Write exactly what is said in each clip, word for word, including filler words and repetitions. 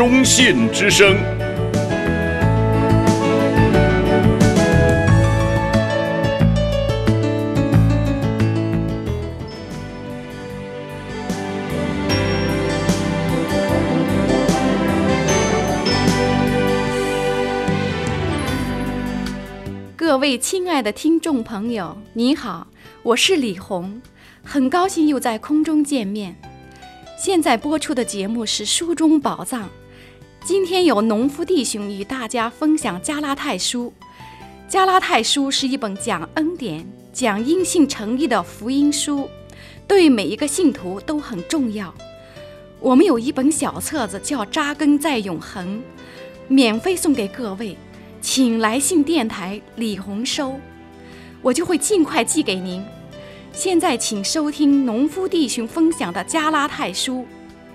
忠信之声。 各位亲爱的听众朋友，你好，我是李红，很高兴又在空中见面。现在播出的节目是书中宝藏，今天有农夫弟兄与大家分享加拉太书。加拉太书是一本讲恩典、讲因信诚意的福音书，对每一个信徒都很重要。我们有一本小册子叫《扎根在永恒》，免费送给各位，请来信电台李红收，我就会尽快寄给您。现在请收听农夫弟兄分享的加拉太书。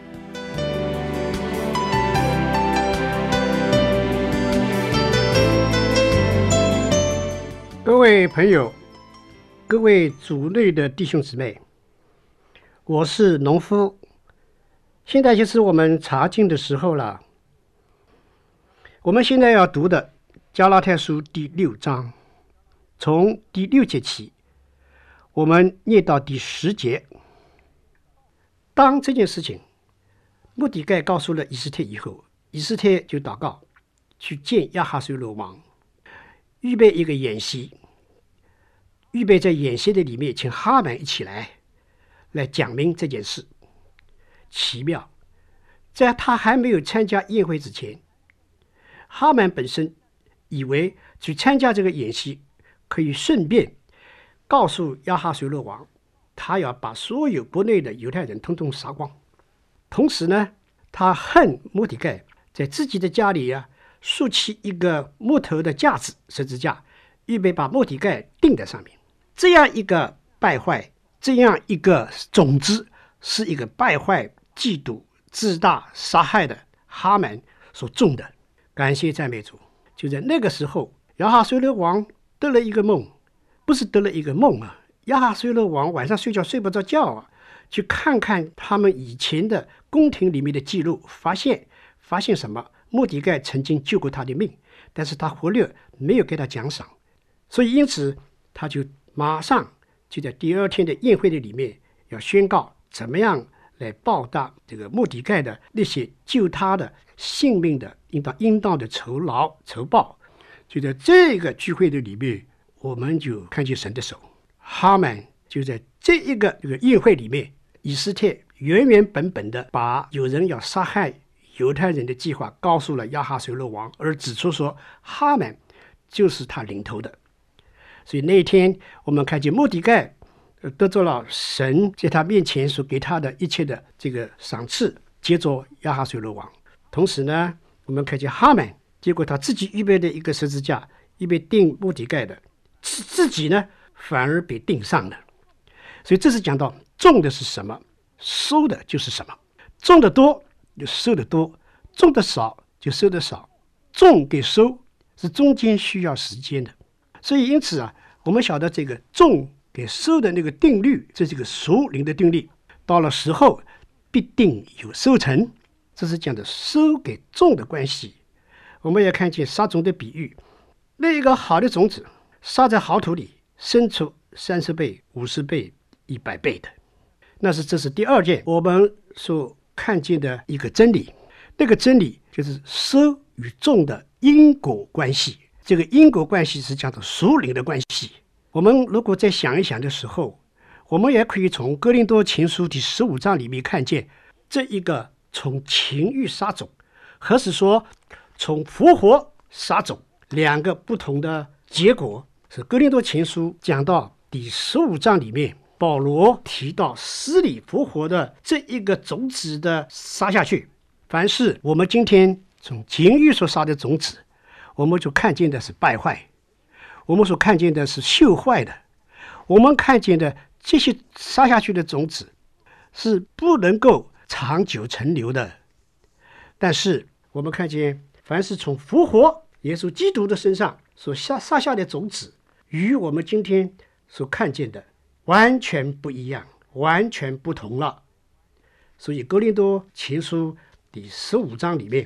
各位朋友，各位主内的弟兄姊妹，我是农夫，现在就是我们查经的时候了。我们现在要读的加拉太书第六章，从第六节起，我们念到第十节。当这件事情末底改告诉了以斯帖以后，以斯帖就祷告去见亚哈随鲁王，预备一个演习，预备在演习的里面请哈曼一起来来讲明这件事。奇妙，在他还没有参加宴会之前，哈曼本身以为去参加这个演习可以顺便告诉亚哈随鲁王，他要把所有国内的犹太人统统杀光。同时呢，他恨末底改在自己的家里啊竖起一个木头的架子，十字架，预备把末底改钉在上面。这样一个败坏，这样一个种子，是一个败坏、嫉妒、自大、杀害的哈曼所种的。感谢赞美主！就在那个时候，亚哈随鲁王得了一个梦，不是得了一个梦啊！亚哈随鲁王晚上睡觉睡不着觉啊，去看看他们以前的宫廷里面的记录，发现发现什么？末底改曾经救过他的命，但是他忽略没有给他奖赏，所以因此他就马上就在第二天的宴会的里面要宣告怎么样来报答这个末底改的那些救他的性命的应当应当的酬劳酬报。就在这个聚会的里面，我们就看见神的手。哈曼就在这一个这个宴会里面，以斯帖原原本本的把有人要杀害犹太人的计划告诉了亚哈随鲁王，而指出说哈曼就是他领头的。所以那一天我们看见末底改得着了神在他面前所给他的一切的这个赏赐，接着亚哈随鲁王。同时呢，我们看见哈曼结果他自己预备的一个十字架，预备钉末底改的，自己呢反而被钉上了。所以这是讲到种的是什么，收的就是什么。种的多就收的多，种的少就收的少。种给收是中间需要时间的。所以因此啊，我们晓得这个种给收的那个定律，这是一个属灵的定律，到了时候必定有收成。这是讲的收给种的关系。我们也看见撒种的比喻，那一个好的种子撒在好土里，生出三十倍、五十倍、一百倍的。那是这是第二件我们所看见的一个真理。那个真理就是收与种的因果关系。这个因果关系是讲的属灵的关系。我们如果再想一想的时候，我们也可以从哥林多前书第十五章里面看见这一个从情欲撒种，或是说从复活撒种，两个不同的结果。是哥林多前书讲到第十五章里面，保罗提到死里复活的这一个种子的撒下去。凡是我们今天从情欲所撒的种子，我们就看见的是败坏，我们所看见的是朽坏的，我们看见的这些撒下去的种子是不能够长久存留的。但是我们看见凡是从复活耶稣基督的身上所下撒下的种子，与我们今天所看见的完全不一样，完全不同了。所以哥林多前书第十五章里面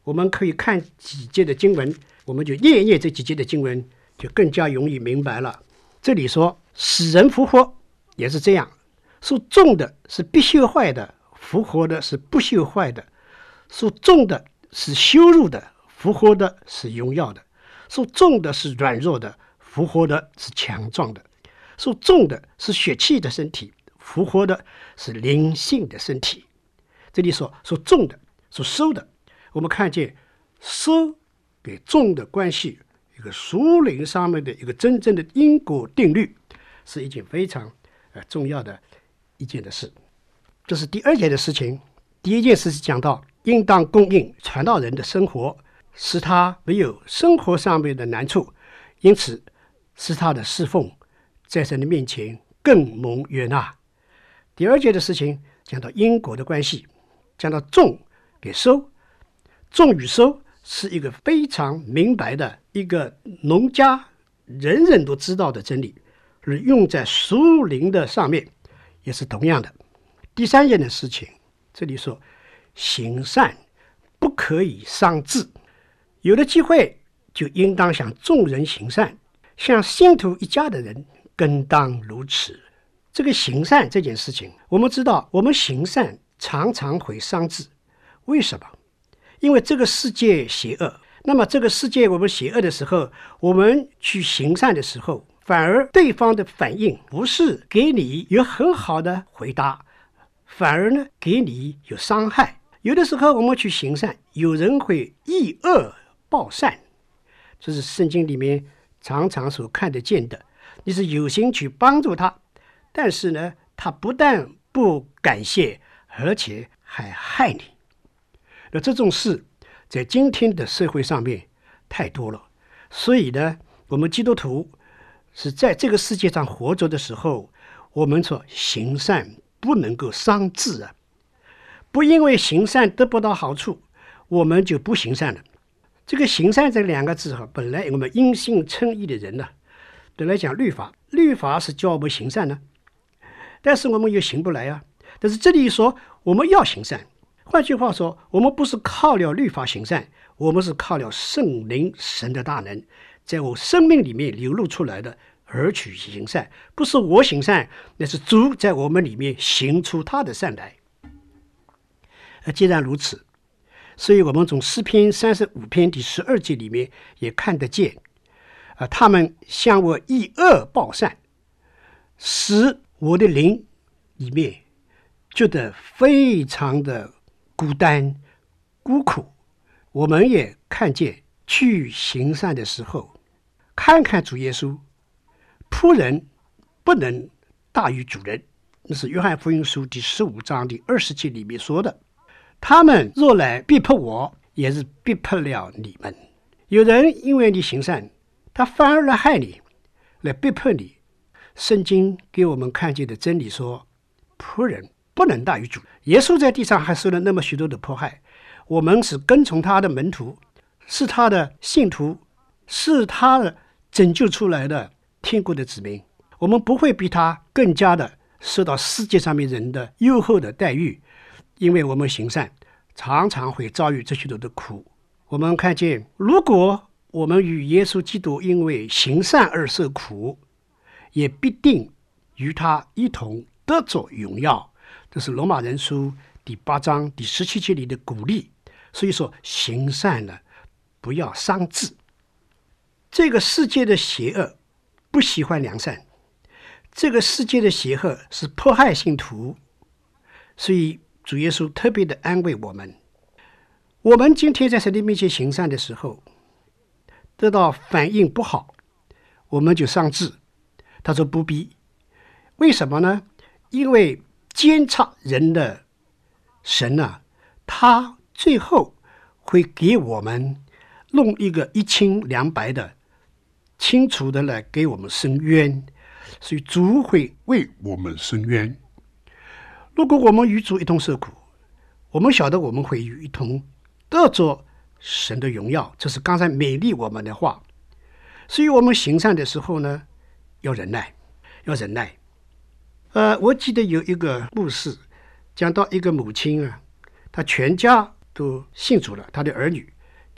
我们可以看几节的经文，我们就念一念这几节的经文，就更加容易明白了。这里说死人复活也是这样，属种的是必朽坏的，复活的是不朽坏的；属种的是羞辱的，复活的是荣耀的；属种的是软弱的，复活的是强壮的；属种的是血气的身体，复活的是灵性的身体。这里说属种的属收的，我们看见收给种的关系，一个属灵上面的一个真正的因果定律，是一件非常呃重要的一件的事。这是第二件的事情。第一件事是讲到应当供应传道人的生活，使他没有生活上面的难处，因此使他的侍奉在神的面前更蒙悦纳。第二件的事情讲到因果的关系，讲到种给收，种与收是一个非常明白的一个农家人人都知道的真理，而用在属灵的上面也是同样的。第三件的事情，这里说行善不可以伤志，有了机会就应当向众人行善，像信徒一家的人更当如此。这个行善这件事情，我们知道我们行善常常会伤志，为什么？因为这个世界邪恶，那么这个世界我们邪恶的时候，我们去行善的时候，反而对方的反应不是给你有很好的回答，反而呢给你有伤害。有的时候我们去行善，有人会以恶报善，这是圣经里面常常所看得见的。你是有心去帮助他，但是呢他不但不感谢，而且还害你。那这种事在今天的社会上面太多了，所以呢我们基督徒是在这个世界上活着的时候，我们说行善不能够伤志啊，不因为行善得不到好处，我们就不行善了。这个行善这两个字哈，本来我们因信称义的人呢，都来讲律法，律法是叫我们行善呢，但是我们又行不来啊。但是这里说我们要行善，换句话说，我们不是靠了律法行善，我们是靠了圣灵神的大能，在我生命里面流露出来的而去行善，不是我行善，那是主在我们里面行出他的善来。既然如此，所以我们从诗篇三十五篇第十二节里面也看得见，啊，他们向我以恶报善，使我的灵里面觉得非常的孤单孤苦。我们也看见去行善的时候，看看主耶稣，仆人不能大于主人，那是约翰福音书第十五章第二十节里面说的。他们若来逼迫我，也是逼迫了你们。有人因为你行善，他反而来害你，来逼迫你。圣经给我们看见的真理说，仆人不能大于主。耶稣在地上还受了那么许多的迫害，我们是跟从他的门徒，是他的信徒，是他的拯救出来的天国的子民，我们不会比他更加的受到世界上面人的优厚的待遇，因为我们行善常常会遭遇这许多的苦。我们看见，如果我们与耶稣基督因为行善而受苦，也必定与他一同得着荣耀。这是罗马人书第八章第十七节里的鼓励。所以说行善呢，不要伤志。这个世界的邪恶不喜欢良善，这个世界的邪恶是迫害信徒，所以主耶稣特别的安慰我们。我们今天在神的面前行善的时候，得到反应不好，我们就伤志。他说不必，为什么呢？因为监察人的神啊，他最后会给我们弄一个一清两白的清楚的来给我们伸冤，所以主会为我们伸冤。如果我们与主一同受苦，我们晓得我们会与一同得着神的荣耀，这是刚才勉励我们的话。所以我们行善的时候呢，要忍耐，要忍耐。呃，我记得有一个故事，讲到一个母亲啊，她全家都信主了，她的儿女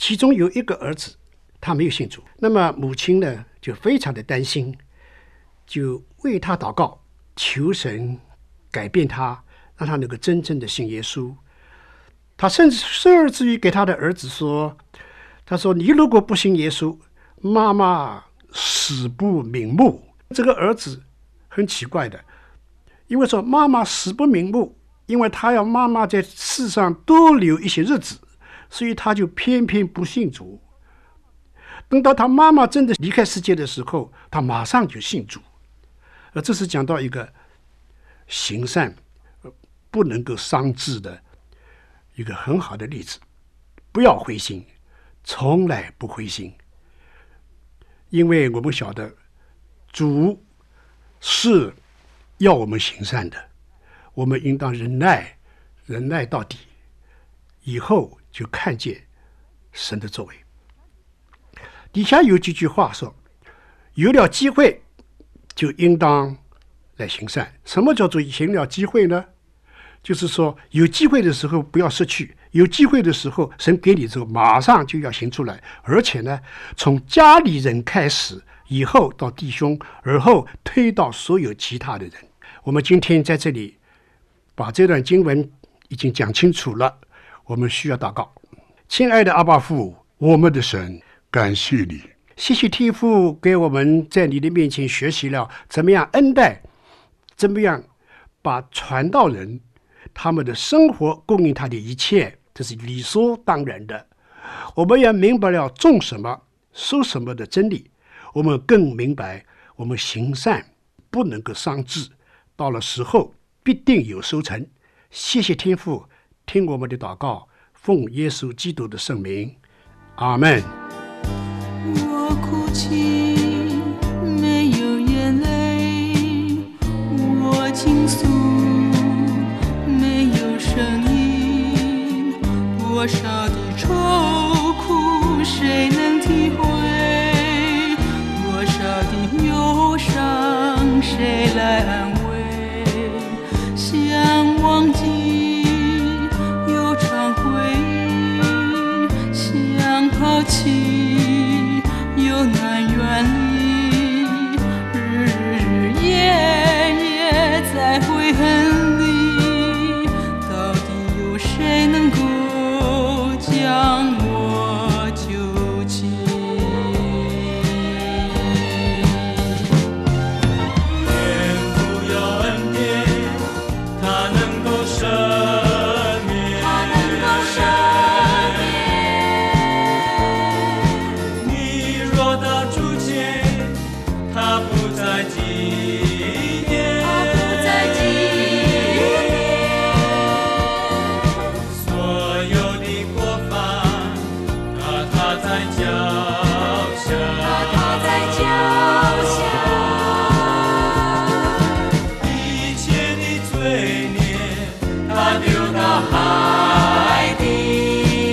其中有一个儿子他没有信主，那么母亲呢就非常的担心，就为他祷告，求神改变他，让他能够真正的信耶稣。他甚至甚至于给他的儿子说，他说你如果不信耶稣，妈妈死不瞑目。这个儿子很奇怪的，因为说妈妈死不瞑目，因为他要妈妈在世上多留一些日子，所以他就偏偏不信主。等到他妈妈真的离开世界的时候，他马上就信主。而这是讲到一个行善不能够伤志的一个很好的例子。不要灰心，从来不灰心，因为我们晓得主是要我们行善的，我们应当忍耐，忍耐到底，以后就看见神的作为。底下有几句话说，有了机会就应当来行善。什么叫做行了机会呢？就是说有机会的时候不要失去，有机会的时候神给你之后马上就要行出来，而且呢从家里人开始，以后到弟兄，而后推到所有其他的人。我们今天在这里把这段经文已经讲清楚了，我们需要祷告。亲爱的阿爸父，我们的神，感谢你，谢谢天父给我们在你的面前学习了怎么样恩待，怎么样把传道人他们的生活供应他的一切，这是理所当然的。我们也明白了种什么收什么的真理，我们更明白我们行善不能够伤志，到了时候必定有收成。谢谢天父，听我们的祷告，奉耶稣基督的圣名，阿们。 我哭泣没有眼泪，我倾诉没有声音，多少的愁苦谁能体会，多少的忧伤谁来安慰，想忘记又常回忆，想抛弃又难远离，日日夜夜在悔恨里，到底有谁能够将我救起？ 天父有恩典，他能够赦免，他能够赦免。你若到主前，他不再纪念，他不再纪念。所有的过犯，他他在脚下，他他在脚下。一切的罪孽，他丢到海底。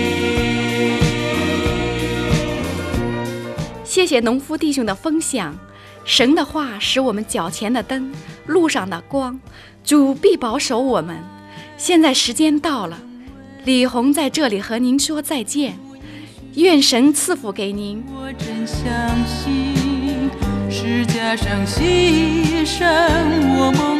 谢谢农夫弟兄的分享。神的话使我们脚前的灯，路上的光，主必保守我们。现在时间到了，李红在这里和您说再见，愿神赐福给您。 我真相信，是加上牺牲，我梦